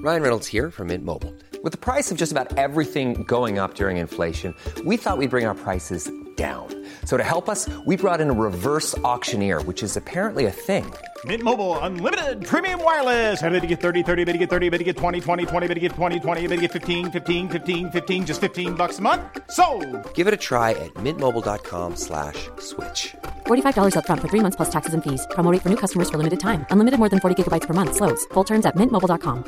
Ryan Reynolds here from Mint Mobile. With the price of just about everything going up during inflation, we thought we'd bring our prices down. So to help us, we brought in a reverse auctioneer, which is apparently a thing. Mint Mobile Unlimited Premium Wireless. How to get 30, 30, bit to get 30, bit to get 20, 20, 20, bit to get 20, 20, bit to get 15, 15, 15, 15, just $15 a month? Sold! Give it a try at mintmobile.com/switch. $45 up front for 3 months plus taxes and fees. Promo rate for new customers for limited time. Unlimited more than 40 gigabytes per month. Slows full terms at mintmobile.com.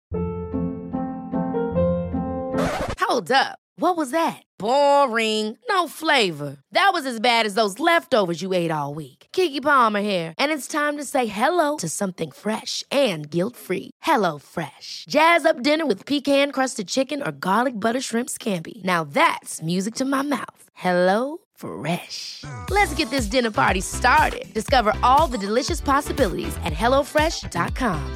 Hold up. What was that? Boring. No flavor. That was as bad as those leftovers you ate all week. Keke Palmer here, and it's time to say hello to something fresh and guilt-free. Hello Fresh. Jazz up dinner with pecan-crusted chicken or garlic butter shrimp scampi. Now that's music to my mouth. Hello Fresh. Let's get this dinner party started. Discover all the delicious possibilities at hellofresh.com.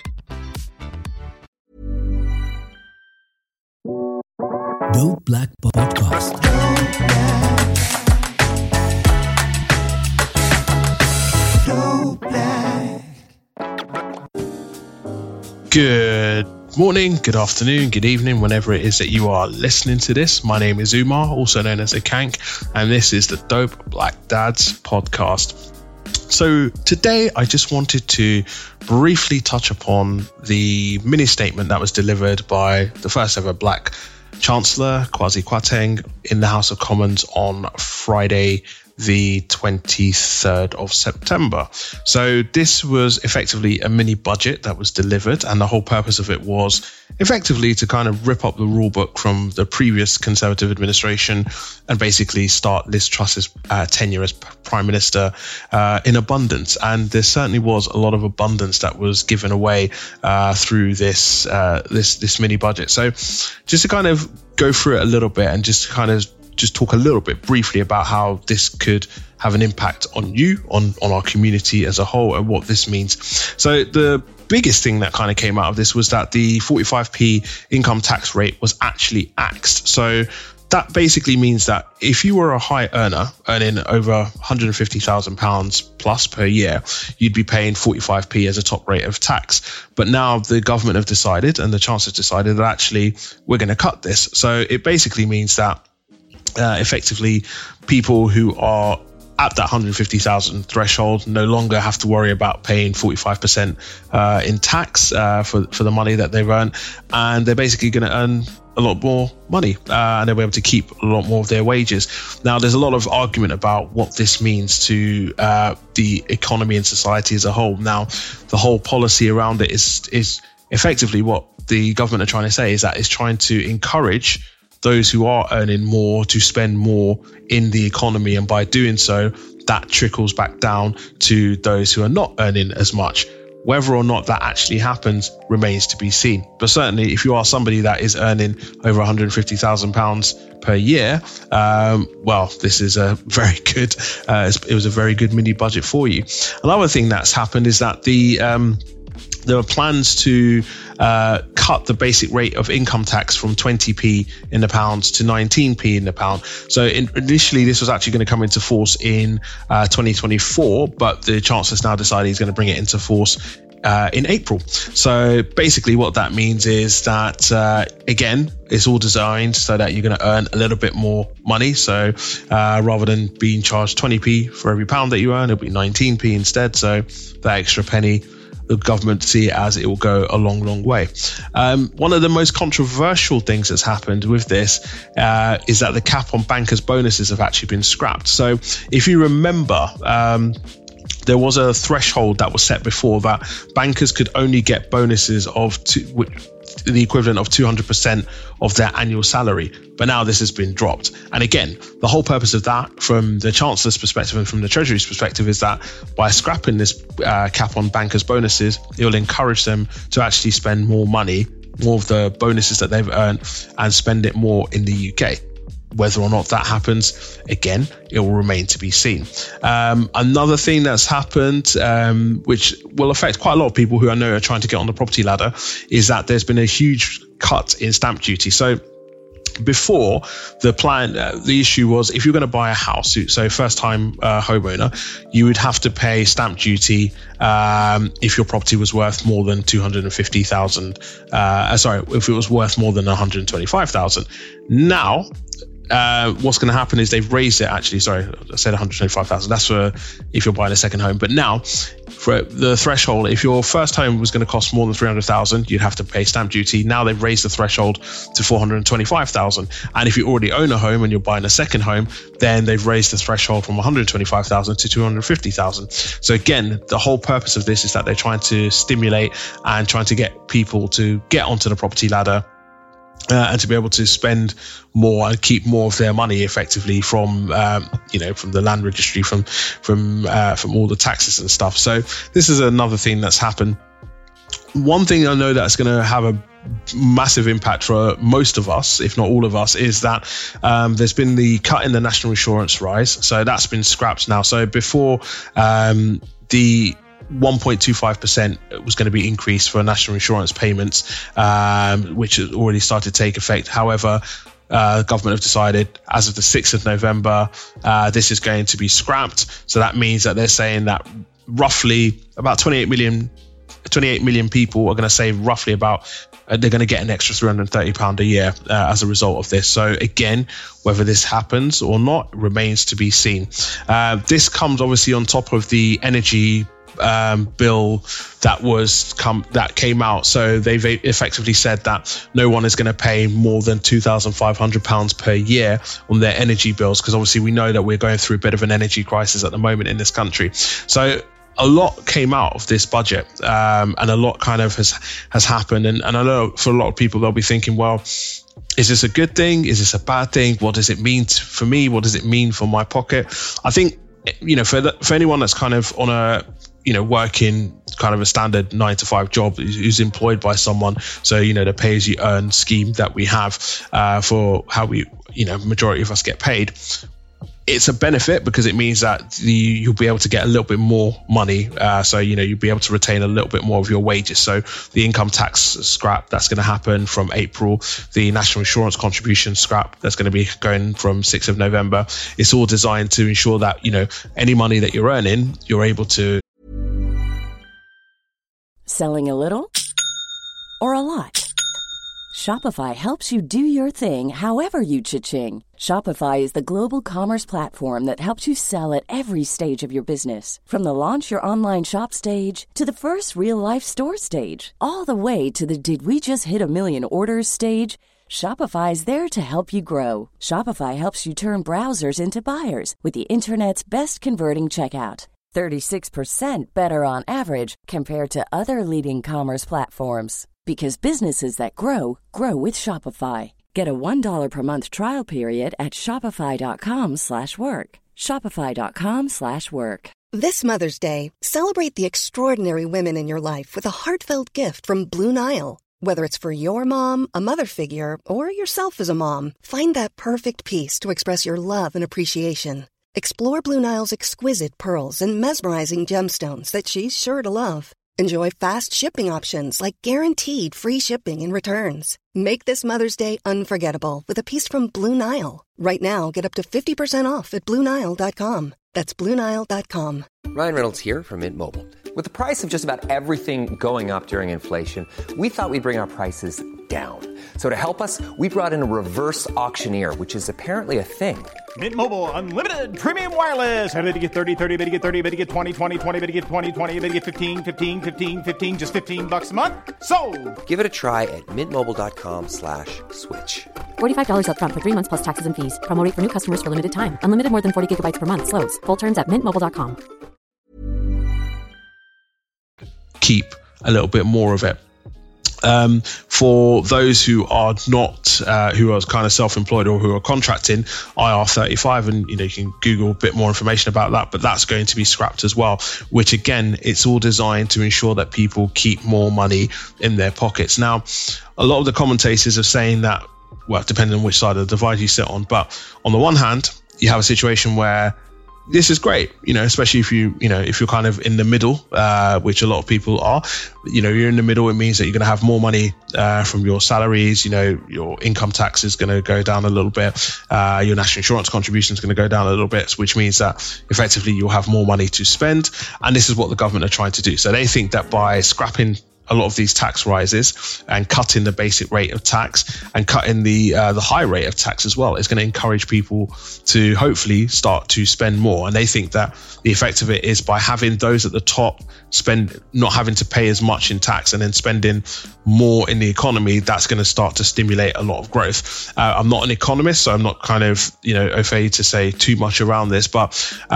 Dope Black Podcast. Dope Black. Good morning, good afternoon, good evening, whenever it is that you are listening to this. My name is Umar, also known as Akank, and this is the Dope Black Dads podcast. So today I just wanted to briefly touch upon the mini statement that was delivered by the first ever Black Chancellor, Kwasi Kwarteng, in the House of Commons on Friday, the 23rd of September. So this was effectively a mini budget that was delivered, and the whole purpose of it was effectively to kind of rip up the rule book from the previous Conservative administration and basically start Liz Truss's tenure as Prime Minister in abundance. And there certainly was a lot of abundance that was given away through this mini budget. So just to kind of go through it a little bit and just talk a little bit briefly about how this could have an impact on you, on our community as a whole, and what this means. So the biggest thing that kind of came out of this was that the 45p income tax rate was actually axed. So that basically means that if you were a high earner earning over £150,000 plus per year, you'd be paying 45p as a top rate of tax. But now the government have decided, and the Chancellor decided, that actually we're going to cut this. So it basically means that effectively people who are at that 150,000 threshold no longer have to worry about paying 45% in tax for the money that they've earned, and they're basically going to earn a lot more money and they'll be able to keep a lot more of their wages. Now, there's a lot of argument about what this means to the economy and society as a whole. Now, the whole policy around it is effectively what the government are trying to say is that it's trying to encourage those who are earning more to spend more in the economy, and by doing so, that trickles back down to those who are not earning as much. Whether or not that actually happens remains to be seen. But certainly, if you are somebody that is earning over £150,000 per year, well, this is a very good. It was a very good mini budget for you. Another thing that's happened is that there are plans to cut the basic rate of income tax from 20p in the pound to 19p in the pound. So initially, this was actually going to come into force in 2024, but the Chancellor's now decided he's going to bring it into force in April. So basically what that means is that, again, it's all designed so that you're going to earn a little bit more money. So rather than being charged 20p for every pound that you earn, it'll be 19p instead. So that extra penny, the government see it as it will go a long, long way. One of the most controversial things that's happened with this is that the cap on bankers' bonuses have actually been scrapped. So if you remember, there was a threshold that was set before that bankers could only get bonuses of the equivalent of 200% of their annual salary. But now this has been dropped. And again, the whole purpose of that from the Chancellor's perspective and from the Treasury's perspective is that by scrapping this cap on bankers' bonuses, it will encourage them to actually spend more money, more of the bonuses that they've earned, and spend it more in the UK. Whether or not that happens, again, it will remain to be seen. Another thing that's happened, which will affect quite a lot of people who I know are trying to get on the property ladder, is that there's been a huge cut in stamp duty. So before the plan, the issue was if you're going to buy a house, so first time homeowner, you would have to pay stamp duty if your property was worth more than 250,000. If it was worth more than 125,000. Now, what's going to happen is they've raised it. Actually, sorry, I said 125,000. That's for if you're buying a second home. But now, for the threshold, if your first home was going to cost more than 300,000, you'd have to pay stamp duty. Now they've raised the threshold to 425,000. And if you already own a home and you're buying a second home, then they've raised the threshold from 125,000 to 250,000. So again, the whole purpose of this is that they're trying to stimulate and trying to get people to get onto the property ladder. And to be able to spend more and keep more of their money effectively from the land registry, from all the taxes and stuff. So this is another thing that's happened. One thing I know that's going to have a massive impact for most of us, if not all of us, is that there's been the cut in the national insurance rise. So that's been scrapped now. So before the 1.25% was going to be increased for national insurance payments, which has already started to take effect. However, the government have decided as of the 6th of November, this is going to be scrapped. So that means that they're saying that roughly about 28 million people are going to save roughly about, they're going to get an extra £330 a year as a result of this. So again, whether this happens or not remains to be seen. This comes obviously on top of the energy bill that came out. So they've effectively said that no one is going to pay more than £2,500 per year on their energy bills, because obviously we know that we're going through a bit of an energy crisis at the moment in this country. So a lot came out of this budget, and a lot kind of has happened. And I know for a lot of people, they'll be thinking, well, is this a good thing? Is this a bad thing? What does it mean for me? What does it mean for my pocket? I think, for anyone that's kind of on a, working kind of a standard 9-to-5 job, who's employed by someone. So, the pay as you earn scheme that we have for how we, majority of us get paid. It's a benefit because it means that you'll be able to get a little bit more money. So, you'll be able to retain a little bit more of your wages. So the income tax scrap, that's going to happen from April. The national insurance contribution scrap, that's going to be going from 6th of November. It's all designed to ensure that, any money that you're earning, you're able to. Selling a little or a lot? Shopify helps you do your thing however you cha-ching. Shopify is the global commerce platform that helps you sell at every stage of your business. From the launch your online shop stage to the first real-life store stage, all the way to the did we just hit a million orders stage. Shopify is there to help you grow. Shopify helps you turn browsers into buyers with the internet's best converting checkout. 36% better on average compared to other leading commerce platforms. Because businesses that grow, grow with Shopify. Get a $1 per month trial period at shopify.com/work. Shopify.com/work. This Mother's Day, celebrate the extraordinary women in your life with a heartfelt gift from Blue Nile. Whether it's for your mom, a mother figure, or yourself as a mom, find that perfect piece to express your love and appreciation. Explore Blue Nile's exquisite pearls and mesmerizing gemstones that she's sure to love. Enjoy fast shipping options like guaranteed free shipping and returns. Make this Mother's Day unforgettable with a piece from Blue Nile. Right now, get up to 50% off at BlueNile.com. That's BlueNile.com. Ryan Reynolds here from Mint Mobile. With the price of just about everything going up during inflation, we thought we'd bring our prices down. So to help us, we brought in a reverse auctioneer, which is apparently a thing. Mint Mobile Unlimited Premium Wireless. How to get 30, 30, bit to get 30, bit to get 20, 20, 20, bit to get 20, 20, bit to get 15, 15, 15, 15, just $15 a month? Sold! Give it a try at mintmobile.com/switch. $45 up front for 3 months plus taxes and fees. Promo rate for new customers for limited time. Unlimited more than 40 gigabytes per month. Slows full terms at mintmobile.com. Keep a little bit more of it. For those who are not, who are kind of self-employed or who are contracting, IR35, and you can Google a bit more information about that, but that's going to be scrapped as well, which again, it's all designed to ensure that people keep more money in their pockets. Now, a lot of the commentators are saying that, well, depending on which side of the divide you sit on, but on the one hand, you have a situation where this is great, especially if you're kind of in the middle, which a lot of people are. You're in the middle. It means that you're going to have more money from your salaries. Your income tax is going to go down a little bit. Your national insurance contribution is going to go down a little bit, which means that effectively you'll have more money to spend. And this is what the government are trying to do. So they think that by scrapping a lot of these tax rises and cutting the basic rate of tax and cutting the high rate of tax as well, is going to encourage people to hopefully start to spend more. And they think that the effect of it is by having those at the top not having to pay as much in tax and then spending more in the economy, that's going to start to stimulate a lot of growth. I'm not an economist, so I'm not kind of, au fait to say too much around this, but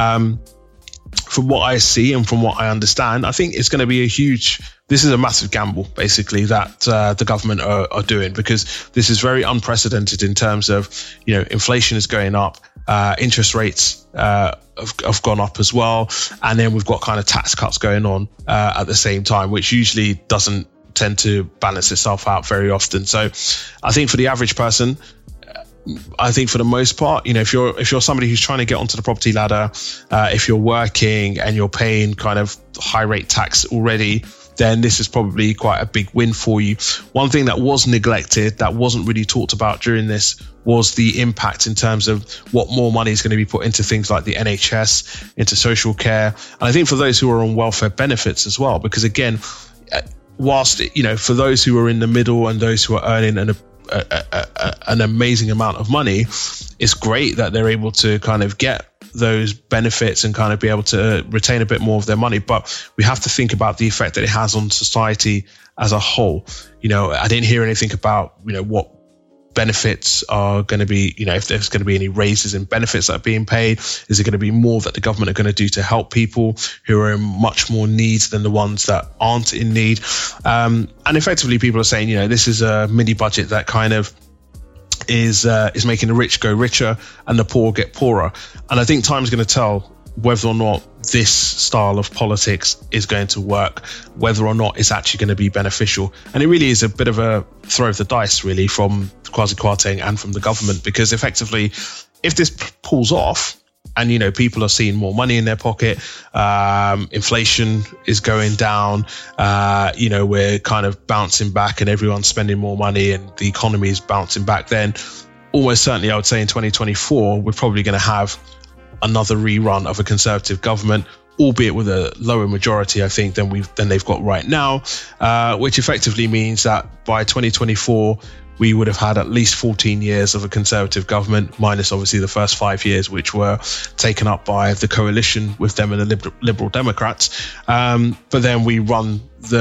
from what I see and from what I understand, I think it's going to be this is a massive gamble, basically, that the government are doing, because this is very unprecedented in terms of, inflation is going up, interest rates have gone up as well. And then we've got kind of tax cuts going on at the same time, which usually doesn't tend to balance itself out very often. So I think for the average person, I think for the most part, if you're somebody who's trying to get onto the property ladder, if you're working and you're paying kind of high rate tax already, then this is probably quite a big win for you. One thing that was neglected, that wasn't really talked about during this, was the impact in terms of what more money is going to be put into things like the NHS, into social care. And I think for those who are on welfare benefits as well, because again, whilst, for those who are in the middle and those who are earning an amazing amount of money, it's great that they're able to kind of get those benefits and kind of be able to retain a bit more of their money. But we have to think about the effect that it has on society as a whole. I didn't hear anything about, what benefits are going to be, if there's going to be any raises in benefits that are being paid. Is it going to be more that the government are going to do to help people who are in much more need than the ones that aren't in need? And effectively, people are saying, this is a mini budget that kind of is making the rich go richer and the poor get poorer. And I think time's going to tell whether or not this style of politics is going to work, whether or not it's actually going to be beneficial. And it really is a bit of a throw of the dice, really, from Kwasi Kwarteng and from the government, because effectively, if this pulls off and, people are seeing more money in their pocket, inflation is going down, we're kind of bouncing back and everyone's spending more money and the economy is bouncing back, then almost certainly I would say in 2024, we're probably going to have another rerun of a Conservative government, albeit with a lower majority, I think, than they've got right now, which effectively means that by 2024, we would have had at least 14 years of a Conservative government, minus obviously the first 5 years, which were taken up by the coalition with them and the Liberal Democrats. But then we run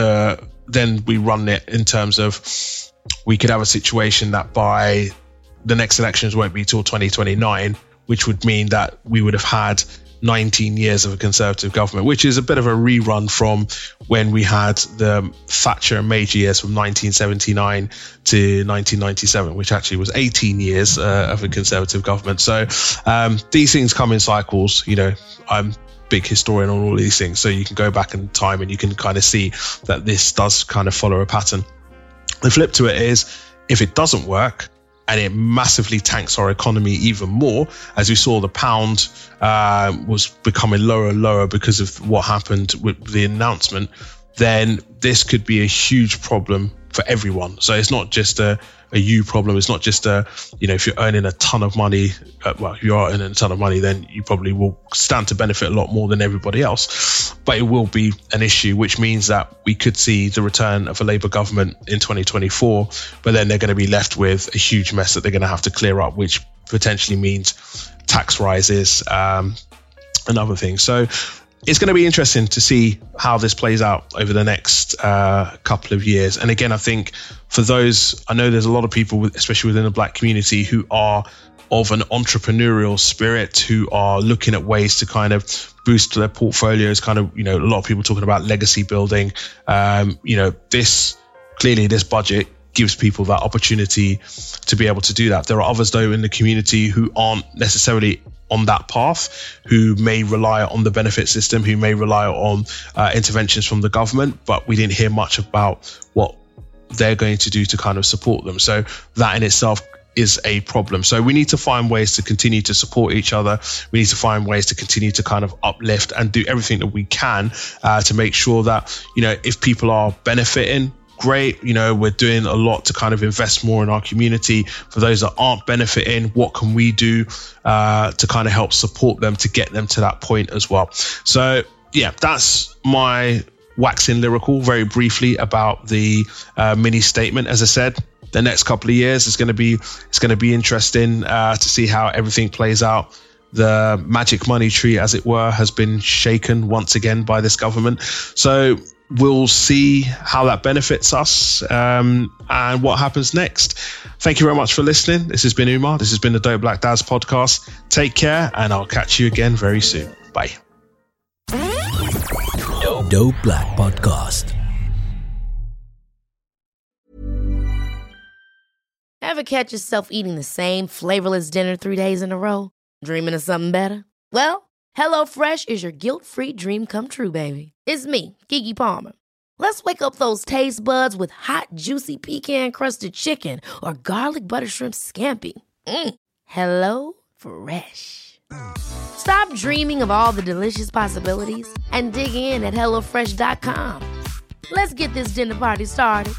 it in terms of, we could have a situation that by the next elections won't be till 2029, which would mean that we would have had 19 years of a Conservative government, which is a bit of a rerun from when we had the Thatcher and Major years from 1979 to 1997, which actually was 18 years of a Conservative government. So these things come in cycles. I'm a big historian on all these things, so you can go back in time and you can kind of see that this does kind of follow a pattern. The flip to it is, if it doesn't work, and it massively tanks our economy even more, as we saw the pound was becoming lower and lower because of what happened with the announcement, then this could be a huge problem for everyone. So it's not just a you problem. It's not just if you're earning a ton of money, you are earning a ton of money, then you probably will stand to benefit a lot more than everybody else. But it will be an issue, which means that we could see the return of a Labour government in 2024, but then they're going to be left with a huge mess that they're going to have to clear up, which potentially means tax rises and other things. So it's going to be interesting to see how this plays out over the next couple of years. And again, I think for those, I know there's a lot of people, especially within the Black community, who are of an entrepreneurial spirit, who are looking at ways to kind of boost their portfolios, kind of, a lot of people talking about legacy building. This budget gives people that opportunity to be able to do that. There are others, though, in the community who aren't necessarily on that path, who may rely on the benefit system, who may rely on interventions from the government, but we didn't hear much about what they're going to do to kind of support them. So that in itself is a problem. So we need to find ways to continue to support each other. We need to find ways to continue to kind of uplift and do everything that we can to make sure that, if people are benefiting, great. We're doing a lot to kind of invest more in our community. For those that aren't benefiting, what can we do to kind of help support them to get them to that point as well? So yeah, that's my waxing lyrical very briefly about the mini statement. As I said, the next couple of years it's going to be interesting to see how everything plays out. The magic money tree, as it were, has been shaken once again by this government. So we'll see how that benefits us and what happens next. Thank you very much for listening. This has been Umar. This has been the Dope Black Dads podcast. Take care, and I'll catch you again very soon. Bye. Dope Black Podcast. Ever catch yourself eating the same flavorless dinner 3 days in a row? Dreaming of something better? Well, HelloFresh is your guilt-free dream come true, baby. It's me, Keke Palmer. Let's wake up those taste buds with hot, juicy pecan-crusted chicken or garlic butter shrimp scampi. Hello Fresh. Stop dreaming of all the delicious possibilities and dig in at HelloFresh.com. Let's get this dinner party started.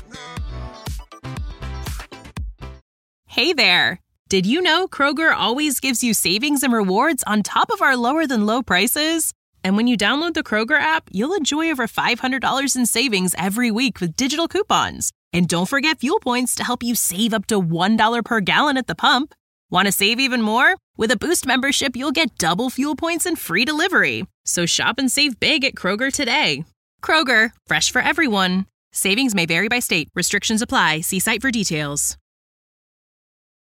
Hey there. Did you know Kroger always gives you savings and rewards on top of our lower-than-low prices? And when you download the Kroger app, you'll enjoy over $500 in savings every week with digital coupons. And don't forget fuel points to help you save up to $1 per gallon at the pump. Want to save even more? With a Boost membership, you'll get double fuel points and free delivery. So shop and save big at Kroger today. Kroger, fresh for everyone. Savings may vary by state. Restrictions apply. See site for details.